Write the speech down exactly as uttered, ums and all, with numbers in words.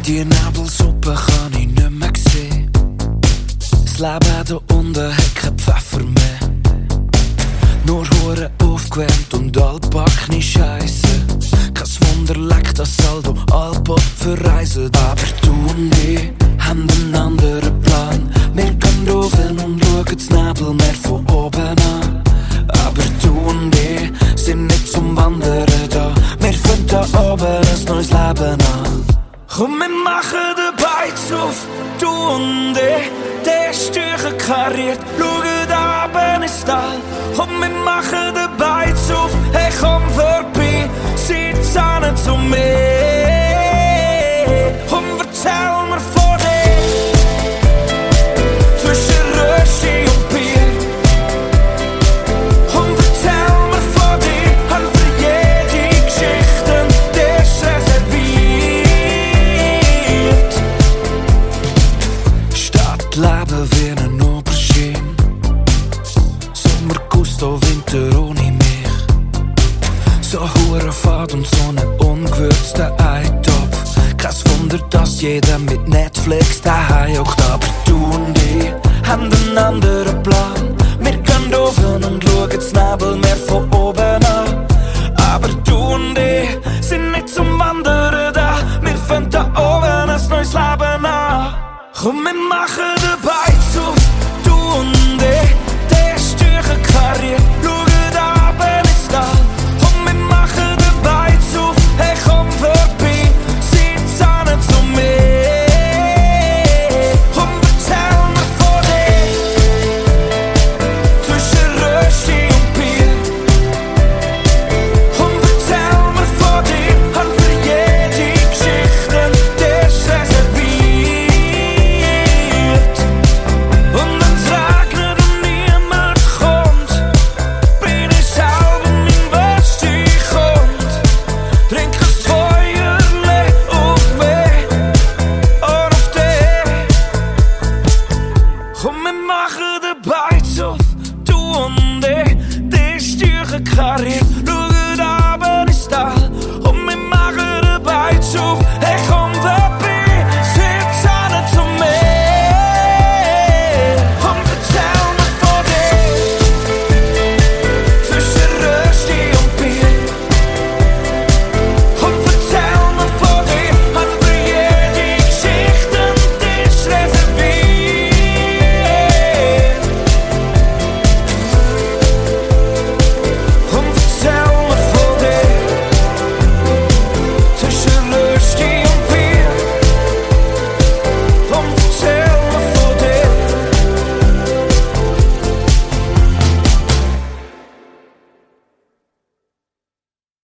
Die Nebelsuppe kann ich nicht mehr sehen. Das Leben da unten hat kein Pfeffer mehr. Nur Hure aufgewärmt und altbackene Scheisse. Kein Wunder leckt das Saldo Albot verreisen. Aber du und ich haben einen anderen Plan. Wir gehen rauf und schauen das Nebelmeer von oben an. Aber du und ich sind nicht zum Wandern da. Wir fangen da oben ein neues Leben an. Komm, wir machen den Beiz auf, du und ich. Der ist Tücher kariert, schauen da oben ins Tal. Komm, wir machen den Beiz auf, hey komm vorbei, sitz an zu mir. Komm, erzähl mir von dir, zwischen Röschi und Bier. Komm, erzähl mir von dir, hab für jede Geschichte dir reserviert. Stadt leben wie ein Aubergine, Sommer, Gusto, Winter ohne mich. So hure fad und so ne ungewürzter Eintopf. Kein Wunder, dass jeder mit Netflix daheim hockt. Aber du und ich haben einen anderen Plan. Wir gehen rauf und schauen das Nebelmeer von oben an. Aber du und ich sind nicht zum Wandern da. Wir fangen da oben ein neues Leben an. Komm, wir machen dabei.